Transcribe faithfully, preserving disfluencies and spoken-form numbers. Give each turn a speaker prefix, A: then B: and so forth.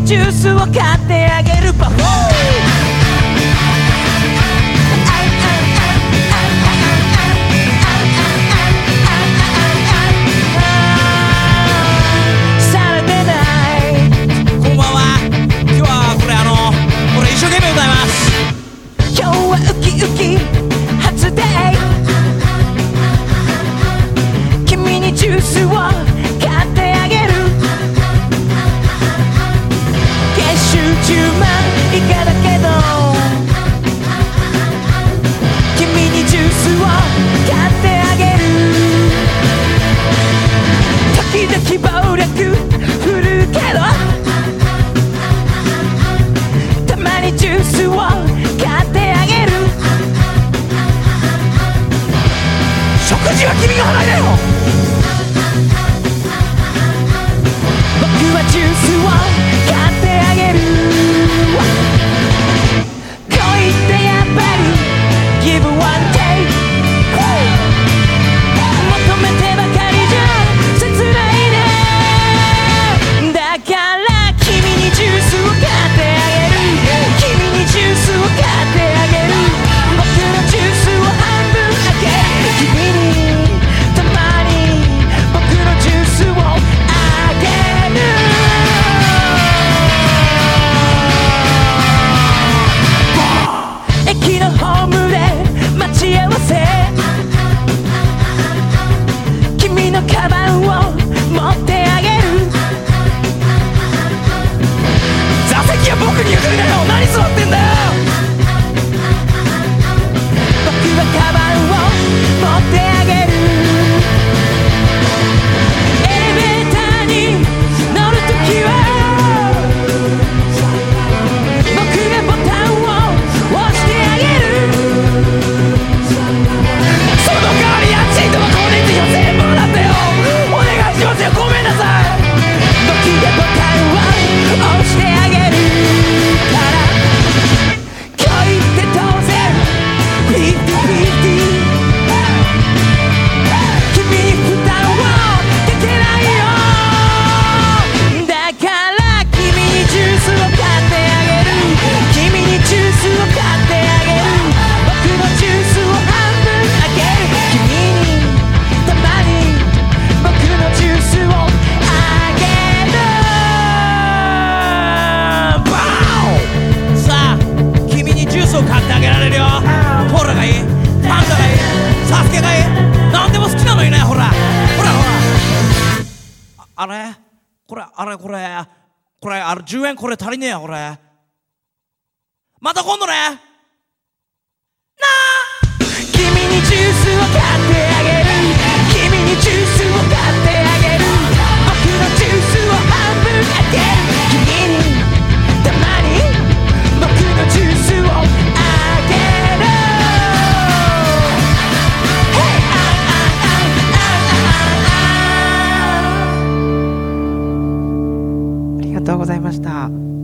A: ジュースを買ってあげるパフォージュースを買ってあげる月収じゅうまん以下だけど君にジュースを買ってあげる時々暴力振るうけどたまにジュースを買ってあげる食事は君が払いだよ僕はジュースを買ってあげる恋ってやっぱり Give one take 求めてばかりじゃ切ないねだから君にジュースを買ってあげる君にジュースを買ってあげる僕のジュースを半分あげる君にたまに僕のジュースをあげる駅のホームで待ち合わせ君のカバンを持ってあげる座席は僕に譲りなよ何座ってんだよ僕はカバンを持ってあげるエレベーターに乗るときは僕がボタンを押してあげるその代わり家賃とか光熱費を全部払ってよお願いしますよごめんなさい僕がボタンを押してあげるから恋って当然フィフティフィフティ君に負担をかけないよだから君にジュースを買ってあげる君にジュースを買ってあげる僕のジュースを半分あげる君にたまに僕のジュースをあげるバーンさあ君にジュースを買ってあげられるよコーラがいいパンダがいいサスケがいい何でも好きなのいないほらほらほらあれこれあれこれこれあれじゅうえんこれ足りねえやこれまた今度ねなあ君にジュースを買ってあげる君にジュースを買ってあげる僕のジュースを半分あげる君にたまに僕のジュースをあげる Hey, ah, ah, ah, ah, ah, ah. ありがとうございました。